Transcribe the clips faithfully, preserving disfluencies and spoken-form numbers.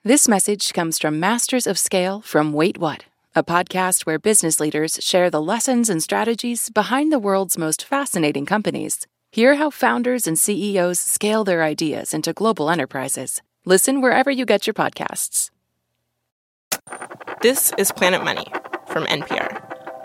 This message comes from Masters of Scale from Wait What, a podcast where business leaders share the lessons and strategies behind the world's most fascinating companies. Hear how founders and C E Os scale their ideas into global enterprises. Listen wherever you get your podcasts. This is Planet Money from N P R.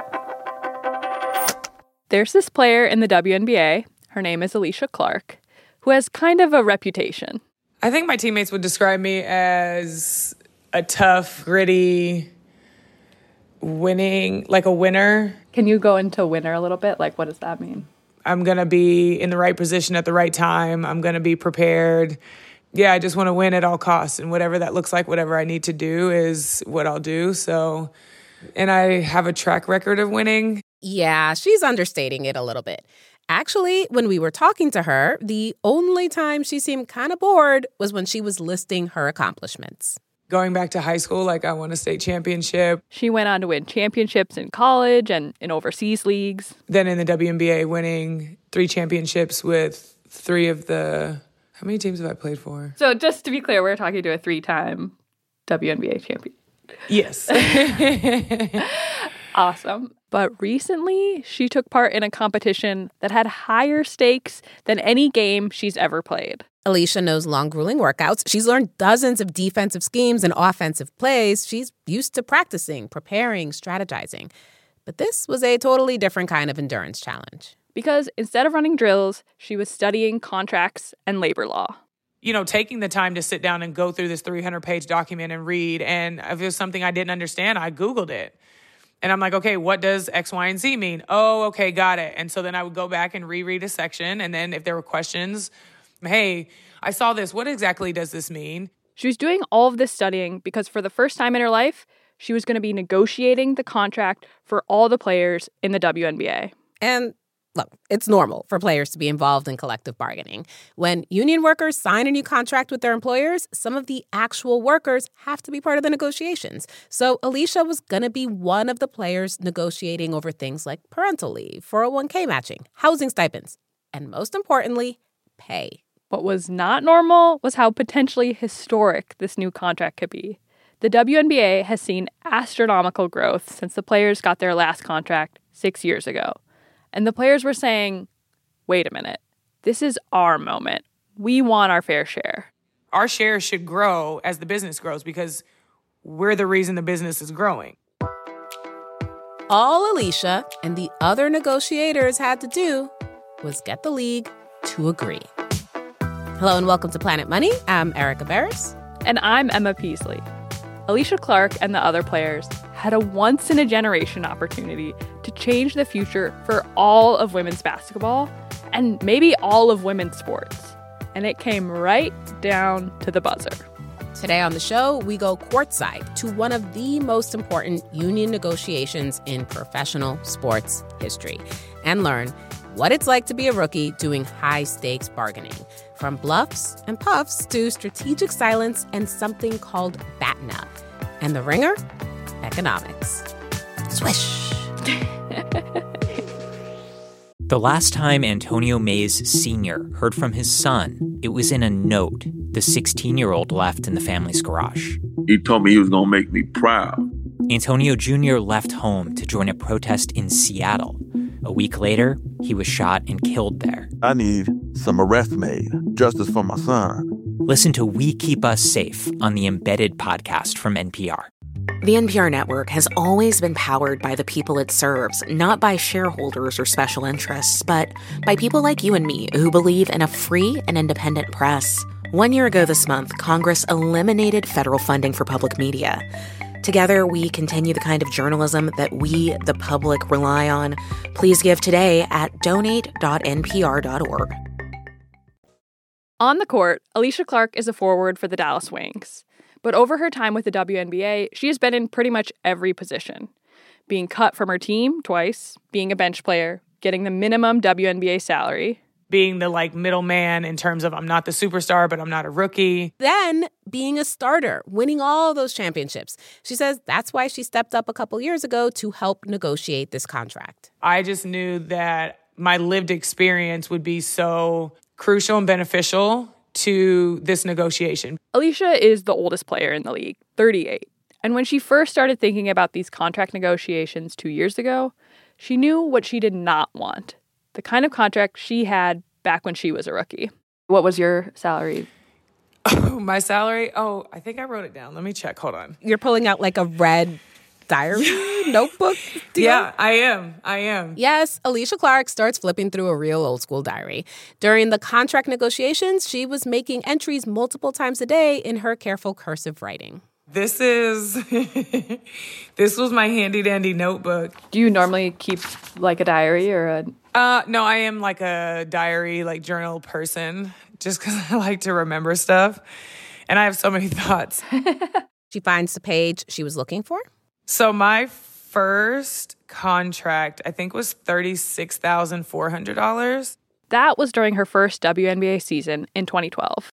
There's this player in the W N B A, her name is Alysha Clark, who has kind of a reputation. I think my teammates would describe me as a tough, gritty, winning, like a winner. Can you go into winner a little bit? Like, what does that mean? I'm going to be in the right position at the right time. I'm going to be prepared. Yeah, I just want to win at all costs. And whatever that looks like, whatever I need to do is what I'll do. So, and I have a track record of winning. Yeah, she's understating it a little bit. Actually, when we were talking to her, the only time she seemed kind of bored was when she was listing her accomplishments. Going back to high school, like I won a state championship. She went on to win championships in college and in overseas leagues. Then in the W N B A, winning three championships with three of the... How many teams have I played for? So just to be clear, we're talking to a three-time W N B A champion. Yes. Awesome. But recently, she took part in a competition that had higher stakes than any game she's ever played. Alysha knows long, grueling workouts. She's learned dozens of defensive schemes and offensive plays. She's used to practicing, preparing, strategizing. But this was a totally different kind of endurance challenge. Because instead of running drills, she was studying contracts and labor law. You know, taking the time to sit down and go through this three hundred page document and read. And if it was something I didn't understand, I Googled it. And I'm like, okay, what does X, Y, and Z mean? Oh, okay, got it. And so then I would go back and reread a section. And then if there were questions, hey, I saw this. What exactly does this mean? She was doing all of this studying because for the first time in her life, she was going to be negotiating the contract for all the players in the W N B A. And look, it's normal for players to be involved in collective bargaining. When union workers sign a new contract with their employers, some of the actual workers have to be part of the negotiations. So Alysha was going to be one of the players negotiating over things like parental leave, four oh one k matching, housing stipends, and most importantly, pay. What was not normal was how potentially historic this new contract could be. The W N B A has seen astronomical growth since the players got their last contract six years ago. And the players were saying, wait a minute, this is our moment. We want our fair share. Our share should grow as the business grows because we're the reason the business is growing. All Alysha and the other negotiators had to do was get the league to agree. Hello and welcome to Planet Money. I'm Erica Barris. And I'm Emma Peasley. Alysha Clark and the other players had a once-in-a-generation opportunity to change the future for all of women's basketball and maybe all of women's sports. And it came right down to the buzzer. Today on the show, we go courtside to one of the most important union negotiations in professional sports history and learn what it's like to be a rookie doing high-stakes bargaining, from bluffs and puffs to strategic silence and something called BATNA. And the ringer? Economics. Swish. The last time Antonio Mays Senior heard from his son, it was in a note the sixteen-year-old left in the family's garage. He told me he was going to make me proud. Antonio Junior left home to join a protest in Seattle. A week later, he was shot and killed there. I need some arrests made, justice for my son. Listen to We Keep Us Safe on the Embedded podcast from N P R. The N P R network has always been powered by the people it serves, not by shareholders or special interests, but by people like you and me who believe in a free and independent press. One year ago this month, Congress eliminated federal funding for public media. Together, we continue the kind of journalism that we, the public, rely on. Please give today at donate dot n p r dot org. On the court, Alysha Clark is a forward for the Dallas Wings. But over her time with the W N B A, she has been in pretty much every position. Being cut from her team twice, being a bench player, getting the minimum W N B A salary. Being the, like, middleman in terms of I'm not the superstar, but I'm not a rookie. Then being a starter, winning all those championships. She says that's why she stepped up a couple years ago to help negotiate this contract. I just knew that my lived experience would be so crucial and beneficial to this negotiation. Alicia is the oldest player in the league, thirty-eight. And when she first started thinking about these contract negotiations two years ago, she knew what she did not want. The kind of contract she had back when she was a rookie. What was your salary? Oh, my salary? Oh, I think I wrote it down. Let me check. Hold on. You're pulling out like a red diary notebook deal? Yeah, I am. I am. Yes, Alicia Clark starts flipping through a real old school diary. During the contract negotiations, she was making entries multiple times a day in her careful cursive writing. This is, this was my handy dandy notebook. Do you normally keep like a diary or a... Uh, no, I am like a diary, like journal person, just because I like to remember stuff. And I have so many thoughts. She finds the page she was looking for. So my first contract, I think, was thirty-six thousand four hundred dollars. That was during her first W N B A season in twenty twelve.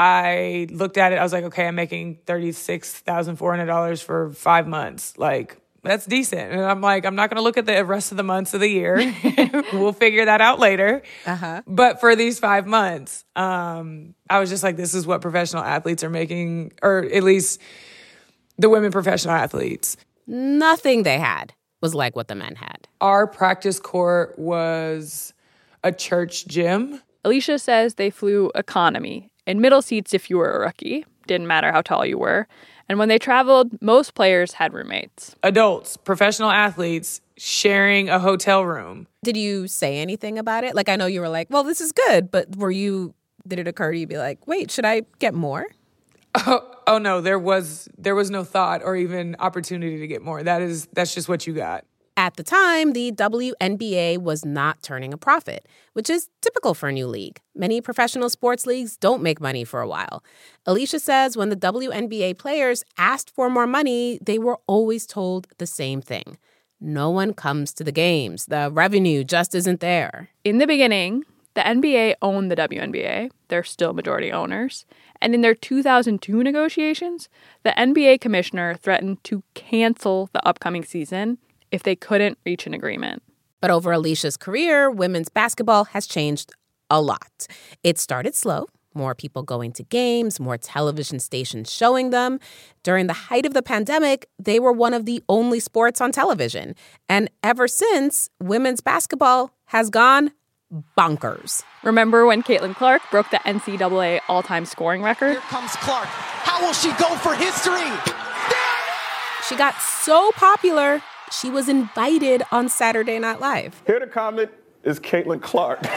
I looked at it. I was like, okay, I'm making thirty-six thousand four hundred dollars for five months. Like, that's decent. And I'm like, I'm not going to look at the rest of the months of the year. We'll figure that out later. Uh-huh. But for these five months, um, I was just like, this is what professional athletes are making, or at least the women professional athletes. Nothing they had was like what the men had. Our practice court was a church gym. Alicia says they flew economy, in middle seats if you were a rookie. Didn't matter how tall you were. And when they traveled, most players had roommates. Adults, professional athletes, sharing a hotel room. Did you say anything about it? Like, I know you were like, well, this is good, but were you, did it occur to you to be like, wait, should I get more? Oh, oh no, there was there was no thought or even opportunity to get more. That is that's just what you got. At the time, the W N B A was not turning a profit, which is typical for a new league. Many professional sports leagues don't make money for a while. Alicia says when the W N B A players asked for more money, they were always told the same thing. No one comes to the games. The revenue just isn't there. In the beginning, the N B A owned the W N B A. They're still majority owners. And in their two thousand two negotiations, the N B A commissioner threatened to cancel the upcoming season if they couldn't reach an agreement. But over Alicia's career, women's basketball has changed a lot. It started slow, more people going to games, more television stations showing them. During the height of the pandemic, they were one of the only sports on television. And ever since, women's basketball has gone bonkers. Remember when Caitlin Clark broke the N C double A all-time scoring record? Here comes Clark. How will she go for history? She got so popular, she was invited on Saturday Night Live. Here to comment is Caitlin Clark. Thanks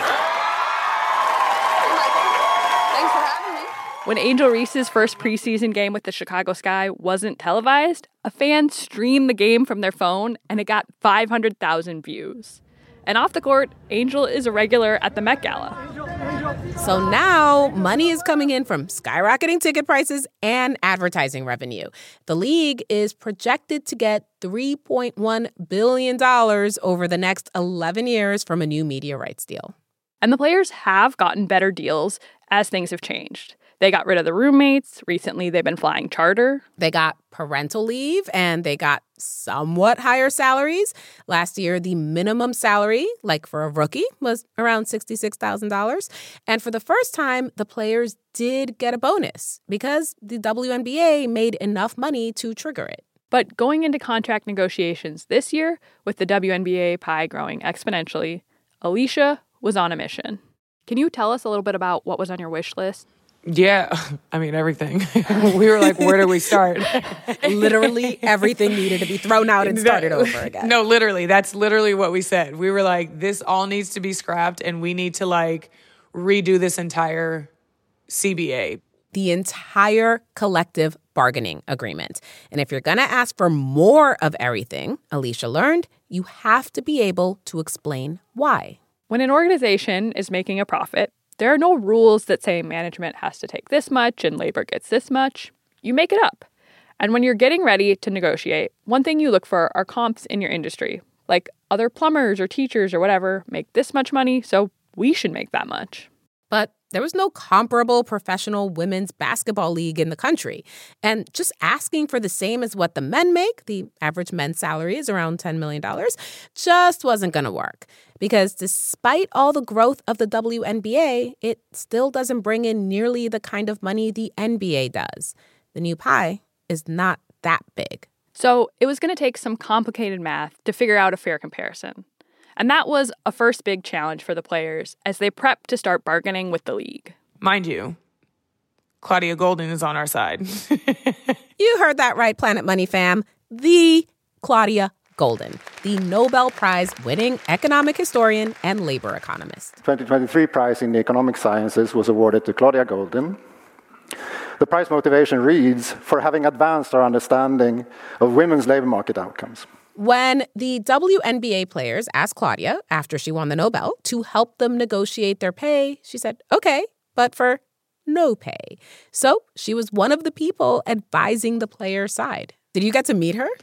for having me. When Angel Reese's first preseason game with the Chicago Sky wasn't televised, a fan streamed the game from their phone, and it got five hundred thousand views. And off the court, Angel is a regular at the Met Gala. So now money is coming in from skyrocketing ticket prices and advertising revenue. The league is projected to get three point one billion dollars over the next eleven years from a new media rights deal. And the players have gotten better deals as things have changed. They got rid of the roommates. Recently, they've been flying charter. They got parental leave, and they got somewhat higher salaries. Last year, the minimum salary, like for a rookie, was around sixty-six thousand dollars. And for the first time, the players did get a bonus because the W N B A made enough money to trigger it. But going into contract negotiations this year, with the W N B A pie growing exponentially, Alicia was on a mission. Can you tell us a little bit about what was on your wish list? Yeah, I mean, everything. We were like, where do we start? Literally everything needed to be thrown out and started over again. No, literally. That's literally what we said. We were like, this all needs to be scrapped and we need to like redo this entire C B A. The entire collective bargaining agreement. And if you're going to ask for more of everything, Alicia learned, you have to be able to explain why. When an organization is making a profit, there are no rules that say management has to take this much and labor gets this much. You make it up. And when you're getting ready to negotiate, one thing you look for are comps in your industry. Like other plumbers or teachers or whatever make this much money, so we should make that much. But there was no comparable professional women's basketball league in the country. And just asking for the same as what the men make, the average men's salary is around ten million dollars, just wasn't going to work. Because despite all the growth of the W N B A, it still doesn't bring in nearly the kind of money the N B A does. The new pie is not that big. So it was going to take some complicated math to figure out a fair comparison. And that was a first big challenge for the players as they prepped to start bargaining with the league. Mind you, Claudia Goldin is on our side. You heard that right, Planet Money fam. The Claudia Goldin, the Nobel Prize-winning economic historian and labor economist. twenty twenty-three prize in the economic sciences was awarded to Claudia Goldin. The prize motivation reads, for having advanced our understanding of women's labor market outcomes. When the W N B A players asked Claudia, after she won the Nobel, to help them negotiate their pay, she said, okay, but for no pay. So she was one of the people advising the player side. Did you get to meet her?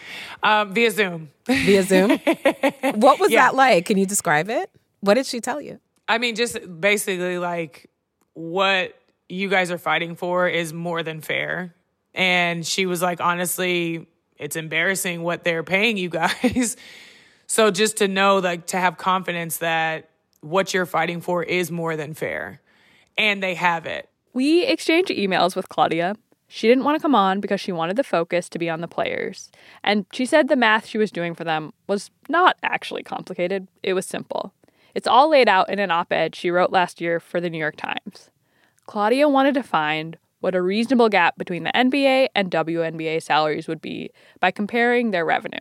Um, via Zoom. Via Zoom? What was Yeah. that like? Can you describe it? What did she tell you? I mean, just basically like what you guys are fighting for is more than fair. And she was like, honestly, it's embarrassing what they're paying you guys. So just to know, like, to have confidence that what you're fighting for is more than fair. And they have it. We exchanged emails with Claudia. She didn't want to come on because she wanted the focus to be on the players. And she said the math she was doing for them was not actually complicated. It was simple. It's all laid out in an op-ed she wrote last year for the New York Times. Claudia wanted to find what a reasonable gap between the N B A and W N B A salaries would be by comparing their revenue.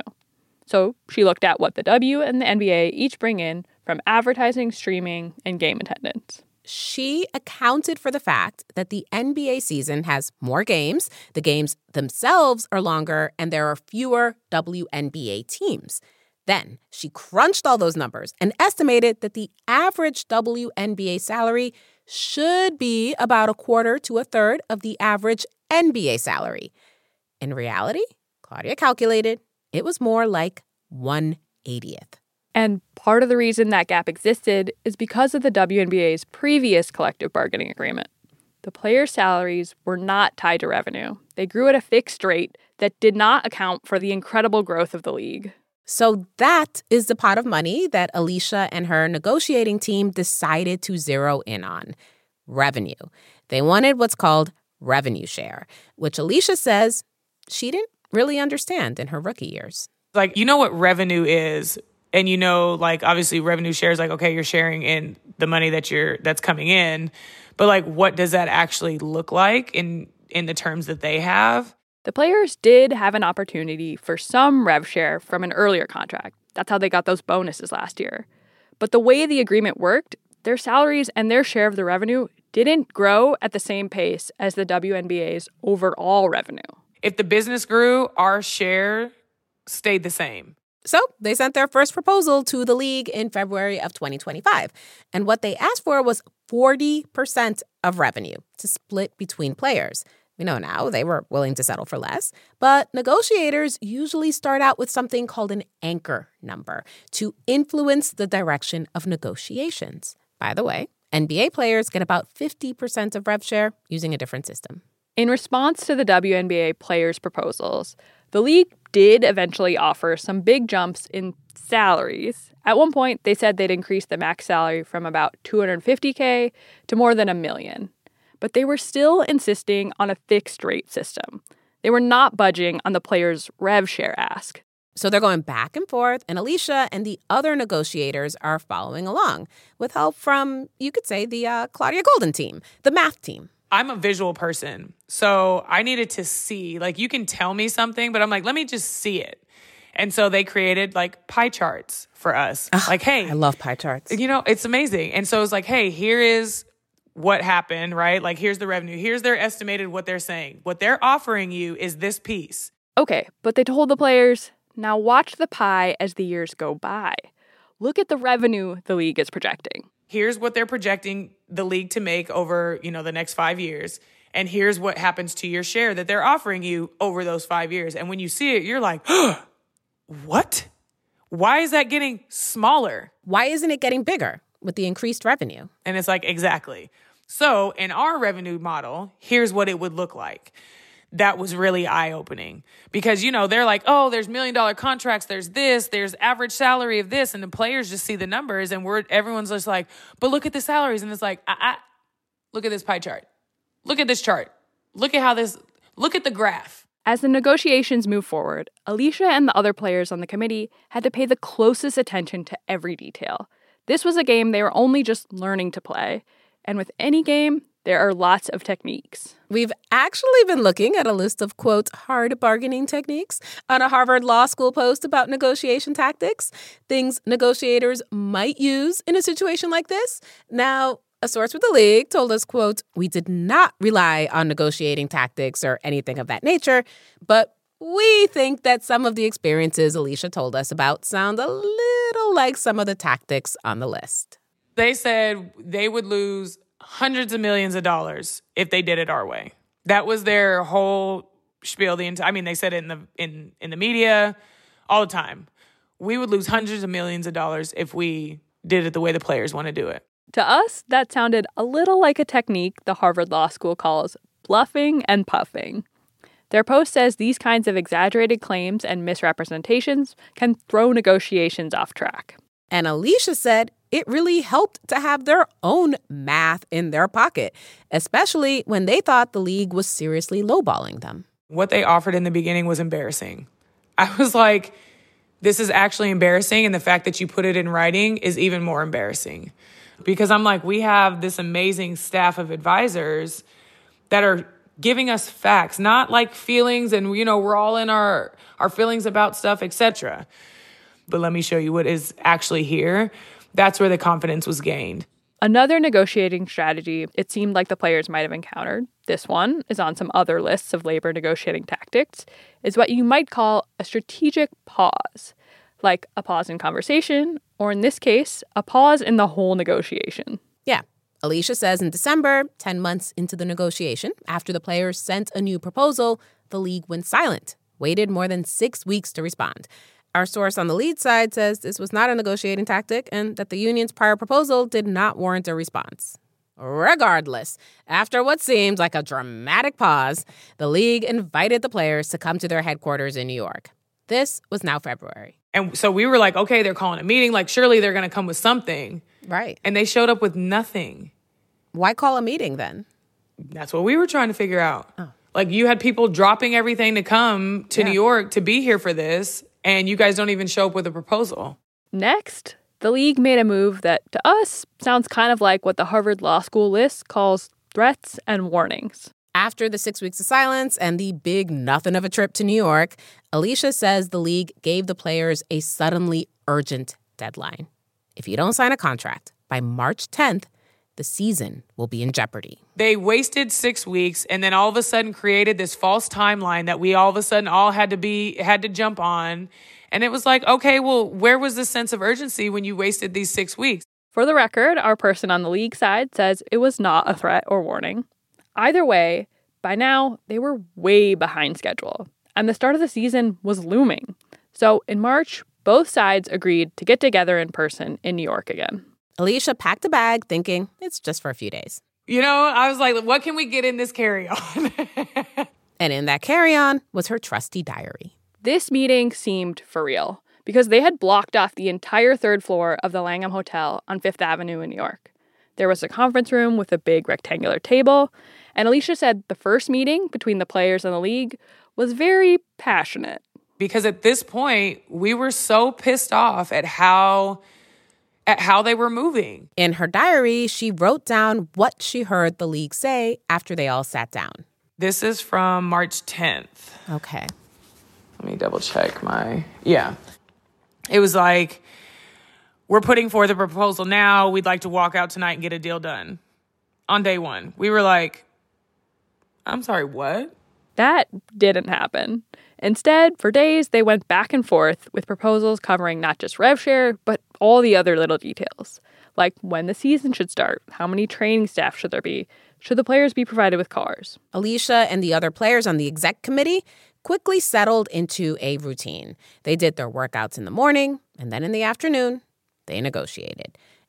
So she looked at what the W and the N B A each bring in from advertising, streaming, and game attendance. She accounted for the fact that the N B A season has more games, the games themselves are longer, and there are fewer W N B A teams. Then she crunched all those numbers and estimated that the average W N B A salary should be about a quarter to a third of the average N B A salary. In reality, Claudia calculated it was more like one eightieth. And part of the reason that gap existed is because of the W N B A's previous collective bargaining agreement. The players' salaries were not tied to revenue. They grew at a fixed rate that did not account for the incredible growth of the league. So that is the pot of money that Alicia and her negotiating team decided to zero in on. Revenue. They wanted what's called revenue share, which Alicia says she didn't really understand in her rookie years. Like, you know what revenue is, and you know, like, obviously revenue share is like, okay, you're sharing in the money that you're that's coming in, but like, what does that actually look like in in the terms that they have? The players did have an opportunity for some rev share from an earlier contract. That's how they got those bonuses last year. But the way the agreement worked, their salaries and their share of the revenue didn't grow at the same pace as the W N B A's overall revenue. If the business grew, our share stayed the same. So they sent their first proposal to the league in February of twenty twenty-five. And what they asked for was forty percent of revenue to split between players. We know now they were willing to settle for less, but negotiators usually start out with something called an anchor number to influence the direction of negotiations. By the way, N B A players get about fifty percent of rev share using a different system. In response to the W N B A players' proposals, the league did eventually offer some big jumps in salaries. At one point, they said they'd increase the max salary from about two hundred fifty thousand dollars to more than a million. But they were still insisting on a fixed rate system. They were not budging on the players' rev share ask. So they're going back and forth, and Alicia and the other negotiators are following along with help from, you could say, the uh, Claudia Goldin team, the math team. I'm a visual person, so I needed to see. Like, you can tell me something, but I'm like, let me just see it. And so they created, like, pie charts for us. Ugh, like, hey. I love pie charts. You know, it's amazing. And so it's like, hey, here is what happened, right? Like, here's the revenue. Here's their estimated what they're saying. What they're offering you is this piece. Okay, but they told the players, now watch the pie as the years go by. Look at the revenue the league is projecting. Here's what they're projecting the league to make over, you know, the next five years. And here's what happens to your share that they're offering you over those five years. And when you see it, you're like, what? Why is that getting smaller? Why isn't it getting bigger? with the increased revenue. And it's like, exactly. So in our revenue model, here's what it would look like. That was really eye-opening because, you know, they're like, oh, there's million-dollar contracts, there's this, there's average salary of this, and the players just see the numbers, and we're everyone's just like, but look at the salaries, and it's like, I, I, look at this pie chart. Look at this chart. Look at how this, look at the graph. As the negotiations moved forward, Alicia and the other players on the committee had to pay the closest attention to every detail. This was a game they were only just learning to play, and with any game, there are lots of techniques. We've actually been looking at a list of, quote, hard bargaining techniques on a Harvard Law School post about negotiation tactics, things negotiators might use in a situation like this. Now, a source with the league told us, quote, we did not rely on negotiating tactics or anything of that nature, but we think that some of the experiences Alicia told us about sound a little like some of the tactics on the list. They said they would lose hundreds of millions of dollars if they did it our way. That was their whole spiel. The entire, I mean, they said it in the in, in the media all the time. We would lose hundreds of millions of dollars if we did it the way the players want to do it. To us, that sounded a little like a technique the Harvard Law School calls bluffing and puffing. Their post says these kinds of exaggerated claims and misrepresentations can throw negotiations off track. And Alicia said it really helped to have their own math in their pocket, especially when they thought the league was seriously lowballing them. What they offered in the beginning was embarrassing. I was like, this is actually embarrassing, and the fact that you put it in writing is even more embarrassing. Because I'm like, we have this amazing staff of advisors that are giving us facts, not like feelings, and, you know, we're all in our, our feelings about stuff, et cetera. But let me show you what is actually here. That's where the confidence was gained. Another negotiating strategy it seemed like the players might have encountered, this one is on some other lists of labor negotiating tactics, is what you might call a strategic pause, like a pause in conversation, or in this case, a pause in the whole negotiation. Yeah. Alicia says in December, ten months into the negotiation, after the players sent a new proposal, the league went silent, waited more than six weeks to respond. Our source on the lead side says this was not a negotiating tactic and that the union's prior proposal did not warrant a response. Regardless, after what seemed like a dramatic pause, the league invited the players to come to their headquarters in New York. This was now February. And so we were like, okay, they're calling a meeting. Like, surely they're going to come with something. Right. And they showed up with nothing. Why call a meeting then? That's what we were trying to figure out. Oh. Like, you had people dropping everything to come to yeah. New York to be here for this, and you guys don't even show up with a proposal. Next, the league made a move that, to us, sounds kind of like what the Harvard Law School list calls threats and warnings. After the six weeks of silence and the big nothing of a trip to New York, Alicia says the league gave the players a suddenly urgent deadline. If you don't sign a contract by March tenth, the season will be in jeopardy. They wasted six weeks and then all of a sudden created this false timeline that we all of a sudden all had to be, had to jump on. And it was like, okay, well, where was the sense of urgency when you wasted these six weeks? For the record, our person on the league side says it was not a threat or warning. Either way, by now, they were way behind schedule, and the start of the season was looming. So in March, both sides agreed to get together in person in New York again. Alicia packed a bag thinking it's just for a few days. You know, I was like, what can we get in this carry-on? And in that carry-on was her trusty diary. This meeting seemed for real because they had blocked off the entire third floor of the Langham Hotel on Fifth Avenue in New York. There was a conference room with a big rectangular table, and Alicia said the first meeting between the players and the league was very passionate. Because at this point, we were so pissed off at how at how they were moving. In her diary, she wrote down what she heard the league say after they all sat down. This is from March tenth. Okay. Let me double check my... Yeah. It was like, we're putting forth a proposal now. We'd like to walk out tonight and get a deal done. On day one, we were like, I'm sorry, what? That didn't happen. Instead, for days, they went back and forth with proposals covering not just rev share, but all the other little details, like when the season should start, how many training staff should there be, should the players be provided with cars. Alicia and the other players on the exec committee quickly settled into a routine. They did their workouts in the morning, and then in the afternoon, they negotiated.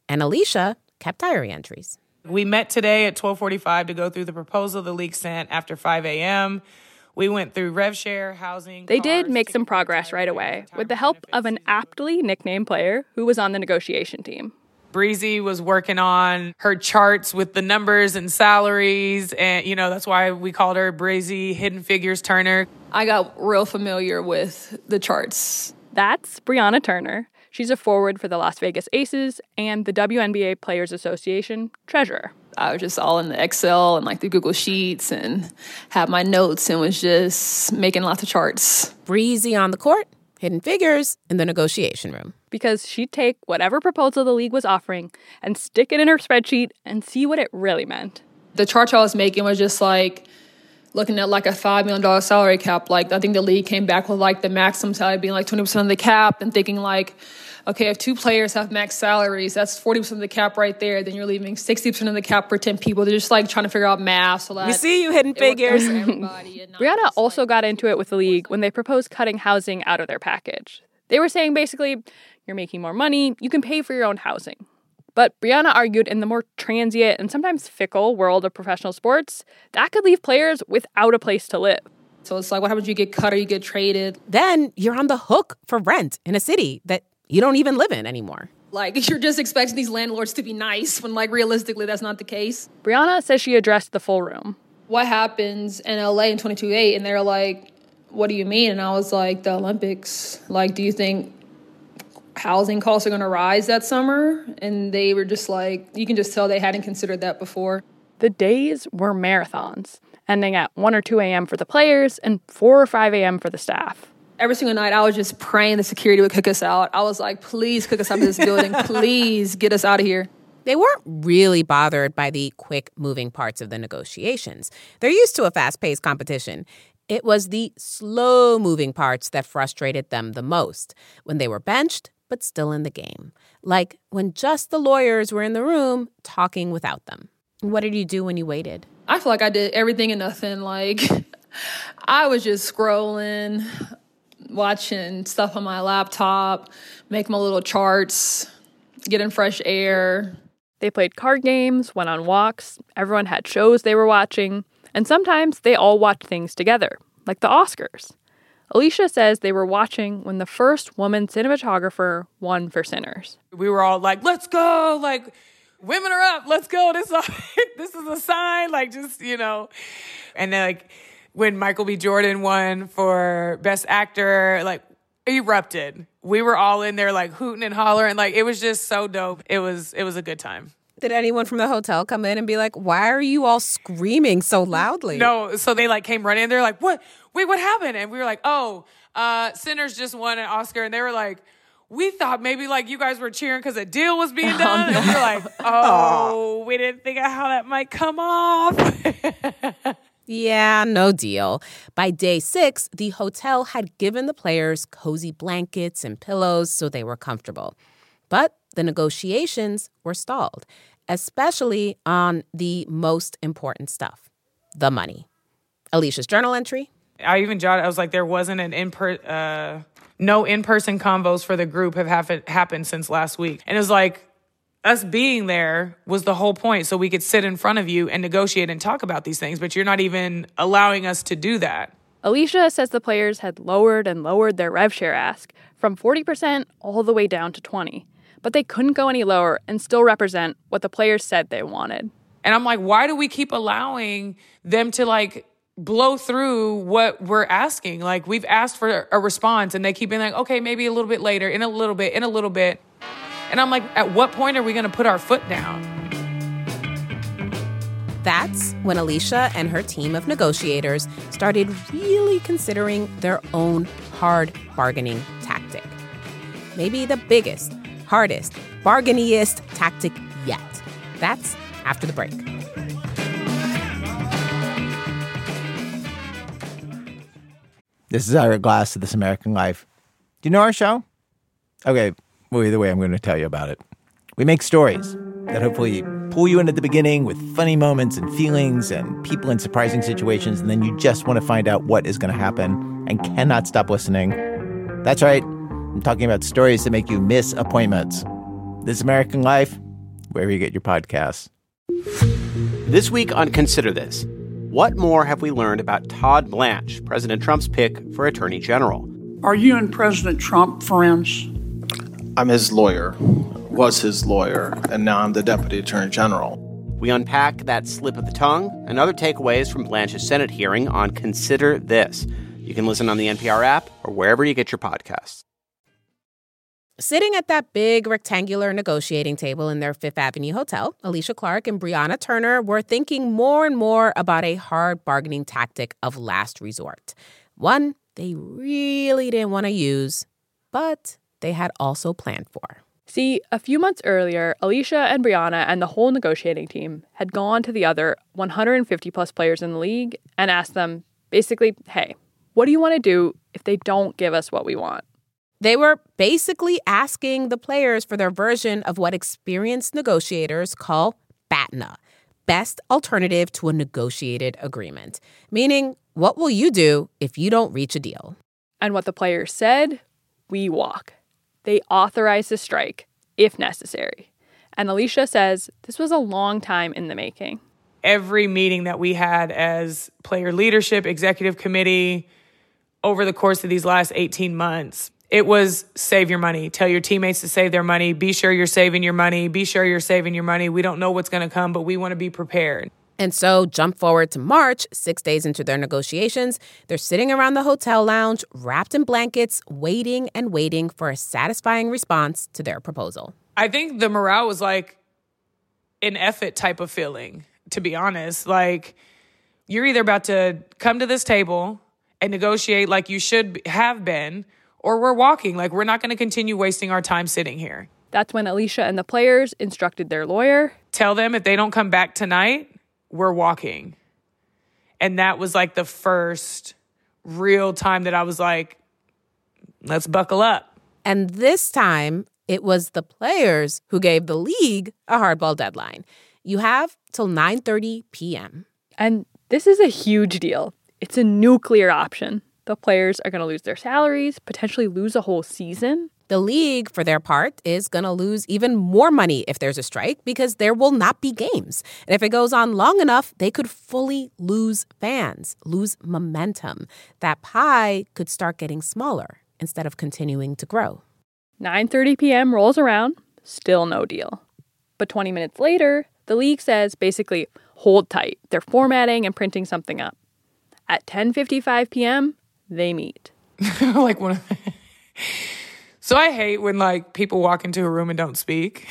And Alicia kept diary entries. We met today at twelve forty-five to go through the proposal the league sent after five a.m. We went through rev share, housing. They cars, did make some progress right away with the help of an aptly nicknamed player who was on the negotiation team. Breezy was working on her charts with the numbers and salaries. And, you know, that's why we called her Breezy Hidden Figures Turner. I got real familiar with the charts. That's Brianna Turner. She's a forward for the Las Vegas Aces and the W N B A Players Association treasurer. I was just all in the Excel and like the Google Sheets and had my notes and was just making lots of charts. Breezy on the court, Hidden Figures in the negotiation room. Because she'd take whatever proposal the league was offering and stick it in her spreadsheet and see what it really meant. The charts I was making was just like looking at like a five million dollars salary cap. Like I think the league came back with like the maximum salary being like twenty percent of the cap and thinking like, okay, if two players have max salaries, that's forty percent of the cap right there. Then you're leaving sixty percent of the cap for ten people. They're just like trying to figure out math. So that we see you, Hidden Figures. Brianna also got into it with the league when they proposed cutting housing out of their package. They were saying basically, you're making more money, you can pay for your own housing. But Brianna argued in the more transient and sometimes fickle world of professional sports, that could leave players without a place to live. So it's like, what happens if you get cut or you get traded? Then you're on the hook for rent in a city that you don't even live in anymore. Like, you're just expecting these landlords to be nice when, like, realistically, that's not the case. Brianna says she addressed the full room. What happens in L A in twenty-two eight? And they're like, what do you mean? And I was like, the Olympics. Like, do you think housing costs are going to rise that summer? And they were just like, you can just tell they hadn't considered that before. The days were marathons, ending at one or two a.m. for the players and four or five a.m. for the staff. Every single night, I was just praying the security would kick us out. I was like, please kick us out of this building. Please get us out of here. They weren't really bothered by the quick-moving parts of the negotiations. They're used to a fast-paced competition. It was the slow-moving parts that frustrated them the most, when they were benched but still in the game. Like when just the lawyers were in the room talking without them. What did you do when you waited? I feel like I did everything and nothing. Like, I was just scrolling, watching stuff on my laptop, make my little charts, getting fresh air. They played card games, went on walks, everyone had shows they were watching, and sometimes they all watched things together, like the Oscars. Alicia says they were watching when the first woman cinematographer won for Sinners. We were all like, let's go, like, women are up, let's go, this, this is a sign, like, just, you know. And then, like, when Michael B. Jordan won for Best Actor, like, erupted. We were all in there, like, hooting and hollering. Like, it was just so dope. It was it was a good time. Did anyone from the hotel come in and be like, why are you all screaming so loudly? No, so they, like, came running in. They're like, what? Wait, what happened? And we were like, oh, uh, Sinners just won an Oscar. And they were like, we thought maybe, like, you guys were cheering because a deal was being done. Oh, no. And we were like, oh, we didn't think of how that might come off. Yeah, no deal. By day six, the hotel had given the players cozy blankets and pillows so they were comfortable. But the negotiations were stalled, especially on the most important stuff, the money. Alicia's journal entry. I even jotted, I was like, there wasn't an in per, uh, no in-person convos for the group have happen, happened since last week. And it was like, us being there was the whole point, so we could sit in front of you and negotiate and talk about these things, but you're not even allowing us to do that. Alicia says the players had lowered and lowered their rev share ask from forty percent all the way down to twenty, but they couldn't go any lower and still represent what the players said they wanted. And I'm like, why do we keep allowing them to, like, blow through what we're asking? Like, we've asked for a response, and they keep being like, okay, maybe a little bit later, in a little bit, in a little bit. And I'm like, at what point are we going to put our foot down? That's when Alicia and her team of negotiators started really considering their own hard bargaining tactic. Maybe the biggest, hardest, bargainiest tactic yet. That's after the break. This is Ira Glass of This American Life. Do you know our show? Okay, well, either way, I'm going to tell you about it. We make stories that hopefully pull you in at the beginning with funny moments and feelings and people in surprising situations, and then you just want to find out what is going to happen and cannot stop listening. That's right. I'm talking about stories that make you miss appointments. This American Life, wherever you get your podcasts. This week on Consider This, what more have we learned about Todd Blanche, President Trump's pick for Attorney General? Are you and President Trump friends? I'm his lawyer, was his lawyer, and now I'm the Deputy Attorney General. We unpack that slip of the tongue and other takeaways from Blanche's Senate hearing on Consider This. You can listen on the N P R app or wherever you get your podcasts. Sitting at that big rectangular negotiating table in their Fifth Avenue hotel, Alicia Clark and Brianna Turner were thinking more and more about a hard bargaining tactic of last resort. One they really didn't want to use, but they had also planned for. See, a few months earlier, Alicia and Brianna and the whole negotiating team had gone to the other one hundred fifty plus players in the league and asked them, basically, hey, what do you want to do if they don't give us what we want? They were basically asking the players for their version of what experienced negotiators call B A T N A, best alternative to a negotiated agreement, meaning what will you do if you don't reach a deal? And what the players said, we walk. They authorized a strike, if necessary. And Alicia says this was a long time in the making. Every meeting that we had as player leadership, executive committee, over the course of these last eighteen months, it was save your money. Tell your teammates to save their money. Be sure you're saving your money. Be sure you're saving your money. We don't know what's going to come, but we want to be prepared. And so jump forward to March, six days into their negotiations. They're sitting around the hotel lounge, wrapped in blankets, waiting and waiting for a satisfying response to their proposal. I think the morale was like an F-it type of feeling, to be honest. Like, you're either about to come to this table and negotiate like you should have been, or we're walking. Like, we're not going to continue wasting our time sitting here. That's when Alicia and the players instructed their lawyer. Tell them if they don't come back tonight, we're walking. And that was like the first real time that I was like, let's buckle up. And this time, it was the players who gave the league a hardball deadline. You have till nine thirty p.m. And this is a huge deal. It's a nuclear option. The players are going to lose their salaries, potentially lose a whole season. The league, for their part, is going to lose even more money if there's a strike because there will not be games. And if it goes on long enough, they could fully lose fans, lose momentum. That pie could start getting smaller instead of continuing to grow. nine thirty p.m. rolls around, still no deal. But twenty minutes later, the league says basically, hold tight. They're formatting and printing something up. At ten fifty-five p.m., they meet. like one of the... So I hate when, like, people walk into a room and don't speak.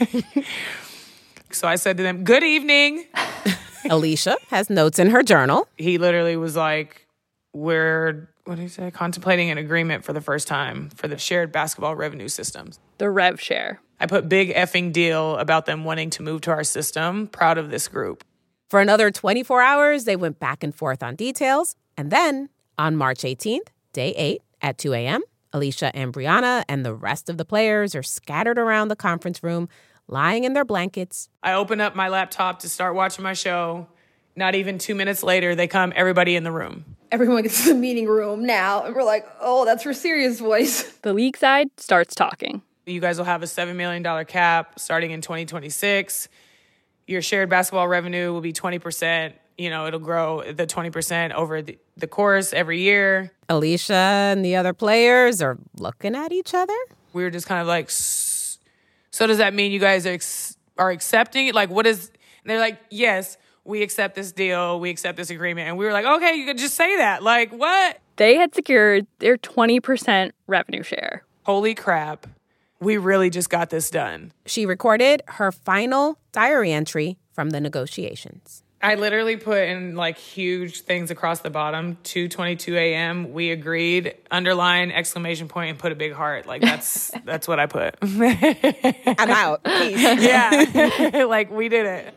So I said to them, good evening. Alicia has notes in her journal. He literally was like, we're, what did he say? Contemplating an agreement for the first time for the shared basketball revenue systems. The rev share. I put big effing deal about them wanting to move to our system. Proud of this group. For another twenty-four hours, they went back and forth on details. And then on March eighteenth, day eight at two a.m., Alicia and Brianna and the rest of the players are scattered around the conference room, lying in their blankets. I open up my laptop to start watching my show. Not even two minutes later, they come, everybody in the room. Everyone gets to the meeting room now, and we're like, oh, that's her serious voice. The league side starts talking. You guys will have a seven million dollars cap starting in twenty twenty-six. Your shared basketball revenue will be twenty percent. You know, it'll grow the twenty percent over the, the course every year. Alicia and the other players are looking at each other. We were just kind of like, so does that mean you guys are, ex- are accepting it? Like, what is, and they're like, yes, we accept this deal. We accept this agreement. And we were like, okay, you could just say that. Like, what? They had secured their twenty percent revenue share. Holy crap. We really just got this done. She recorded her final diary entry from the negotiations. I literally put in like huge things across the bottom, two twenty-two a.m. We agreed, underline, exclamation point, and put a big heart. Like that's that's what I put. I'm out. Peace. Yeah. Like we did it.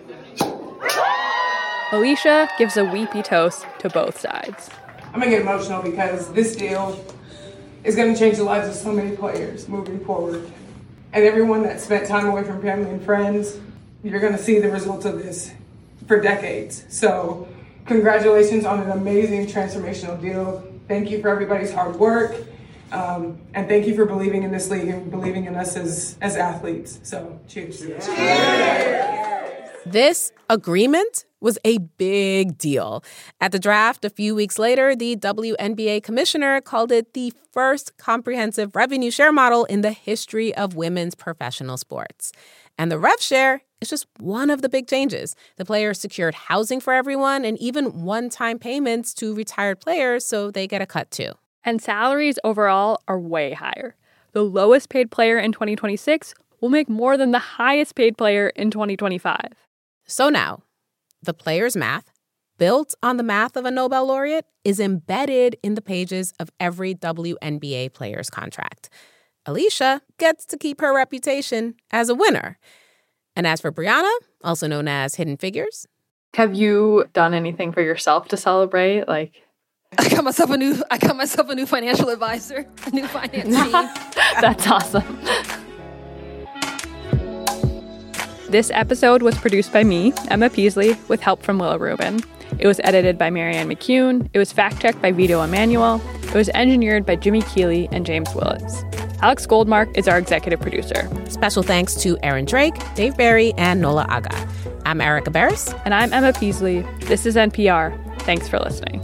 Alicia gives a weepy toast to both sides. I'm going to get emotional because this deal is going to change the lives of so many players moving forward. And everyone that spent time away from family and friends, you're going to see the results of this for decades. So congratulations on an amazing transformational deal. Thank you for everybody's hard work. Um, and thank you for believing in this league and believing in us as, as athletes. So cheers. Cheers. This agreement was a big deal. At the draft a few weeks later, the W N B A commissioner called it the first comprehensive revenue share model in the history of women's professional sports. And the rev share is just one of the big changes. The players secured housing for everyone and even one-time payments to retired players so they get a cut too. And salaries overall are way higher. The lowest paid player in twenty twenty-six will make more than the highest paid player in twenty twenty-five. So now, the players' math, built on the math of a Nobel laureate, is embedded in the pages of every W N B A player's contract. Alicia gets to keep her reputation as a winner. And as for Brianna, also known as Hidden Figures, have you done anything for yourself to celebrate? Like, I got myself a new I got myself a new financial advisor, a new finance team. That's awesome. This episode was produced by me, Emma Peasley, with help from Willa Rubin. It was edited by Marianne McCune. It was fact-checked by Vito Emanuel. It was engineered by Jimmy Keeley and James Willits. Alex Goldmark is our executive producer. Special thanks to Aaron Drake, Dave Barry, and Nola Aga. I'm Erica Barris. And I'm Emma Peasley. This is N P R. Thanks for listening.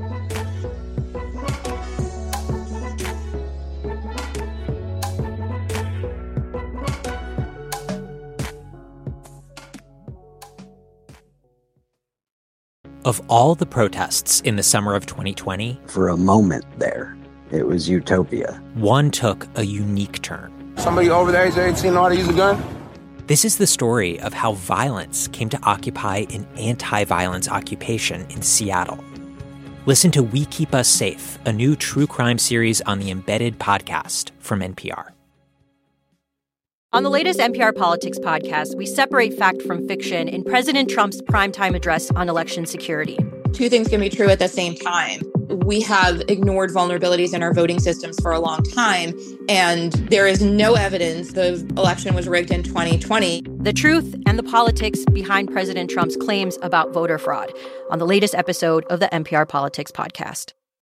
Of all the protests in the summer of twenty twenty, for a moment there, it was utopia. One took a unique turn. Somebody over the age of eighteen know how to use a gun? This is the story of how violence came to occupy an anti-violence occupation in Seattle. Listen to We Keep Us Safe, a new true crime series on the Embedded podcast from N P R. On the latest N P R Politics podcast, we separate fact from fiction in President Trump's primetime address on election security. Two things can be true at the same time. We have ignored vulnerabilities in our voting systems for a long time, and there is no evidence the election was rigged in twenty twenty. The truth and the politics behind President Trump's claims about voter fraud on the latest episode of the N P R Politics podcast.